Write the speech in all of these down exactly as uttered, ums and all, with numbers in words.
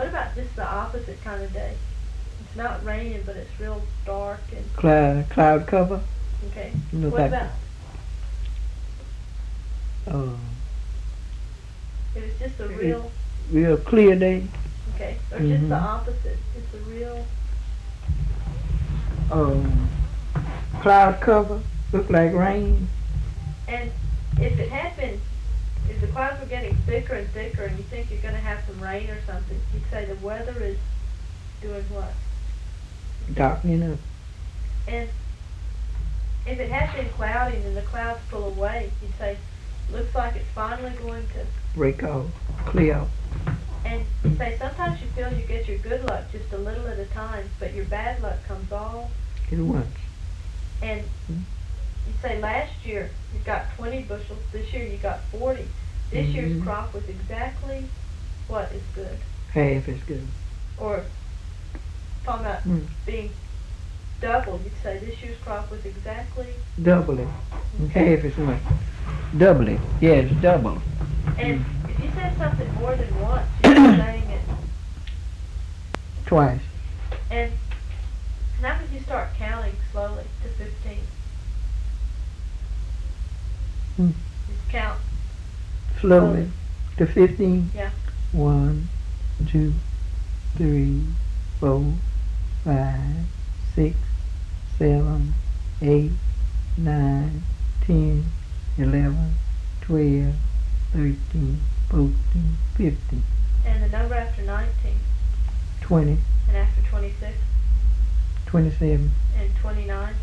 What about just the opposite kind of day? It's not raining, but it's real dark and Cloud, cloud cover. okay. Look What like about uh, if it's just a real real clear day. okay, or just the Mhm. opposite? It's a real Um, cloud cover. Look like rain. and if it had been if the clouds were getting thicker and thicker and you think you're going to have some rain or something, you'd say the weather is doing what? Darkening up. And if it had been cloudy and then the clouds pull away, you'd say, looks like it's finally going to. Break off. Clear out. And you say sometimes you feel you get your good luck just a little at a time, but your bad luck comes all. At once. And you say last year you got twenty bushels, this year you got forty. This Mhm. year's crop was exactly what is good. Half is good. Or talking about Mm. being double, you'd say this year's crop was exactly. Double it. Half is much. Double it. Yes, double. And if you said something more than once, you're saying it. Twice. And now could you start counting slowly to fifteen? Mm. Just count. Slowly. To fifteen. Yeah. One, two, three, four, five, six, seven, eight, nine, ten, eleven, twelve, thirteen, fourteen, fifteen, And the number after nineteen. twenty, And after twenty-six. twenty-seven, And twenty-nine.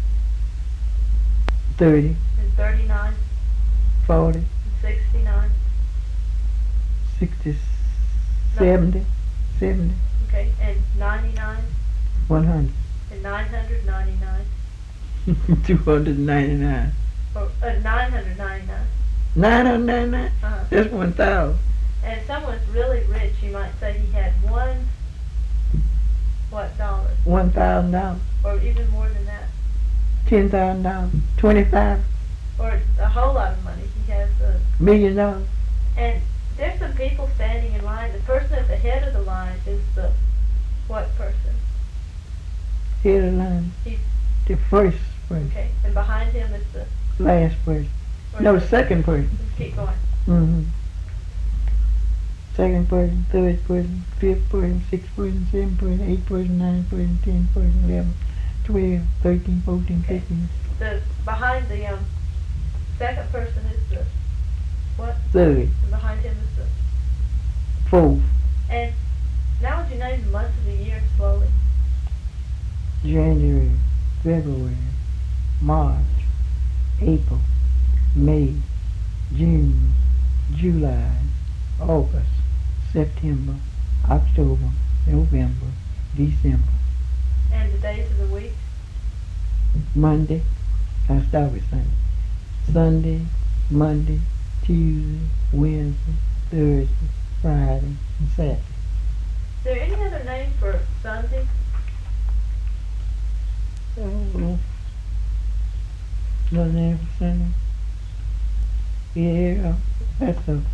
thirty, And thirty-nine. forty, And sixty-nine. sixty, seventy, seventy, Okay. And ninety-nine. one hundred, And nine hundred ninety-nine. two hundred ninety-nine, Or uh, nine hundred ninety-nine. nine hundred ninety-nine. Uh-huh. That's one thousand. And if someone's really rich, you might say he had one, what, dollars? One thousand dollars, Or even more than that. ten thousand dollars, twenty-five Or a whole lot of money. He has a. million dollars. And there's some people standing in line. The person at the head of the line is the what person? Head of the line. He's The first person, okay. And behind him is the. last person. or No, the- second person. Let's keep going. Mm-hmm. Second person, third person, fifth person, sixth person, seventh person, eighth person, ninth person, tenth person, eleven, twelve, thirteen, fourteen, Okay. fifteen, The behind the um second person is the what? third, And behind him is the. fourth, And now would you name the months of the year slowly? January, February, March, April, May, June, July, August, September, October, November, December, And the days of the week? Monday. I start with Sunday. Sunday, Monday, Tuesday, Wednesday, Thursday, Friday, and Saturday. Is there any other name for Sunday? Oh, another name for Sunday? Yeah, that's a.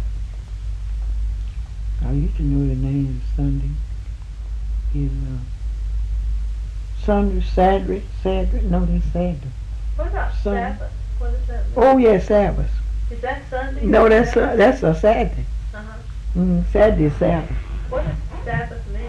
I used to know the name of Sunday. Is uh, Sunday, Saturday, Saturday. No, that's Saturday. What about Sunday. Sabbath? What does that mean? Oh yeah, Sabbath. Is that Sunday? No, or that's a, Sabbath? that's a Saturday. Uh-huh. Mm, Saturday, is Sabbath. What does Sabbath mean?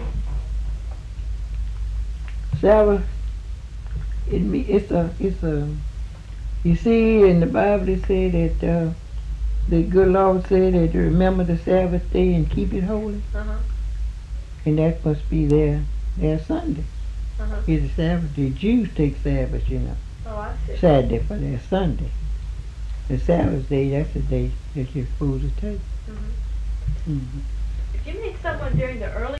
Sabbath. It me. It's a. It's a. You see, in the Bible it said that uh, the good Lord said that to remember the Sabbath day and keep it holy, Uh-huh. and that must be their their Sunday. Uh-huh. It's a Sabbath. The Jews take Sabbath, you know, Oh, I see. Saturday for their Sunday. The Sabbath day, that's the day that you're supposed to take. Mm-hmm. Mm-hmm. If you meet someone during the early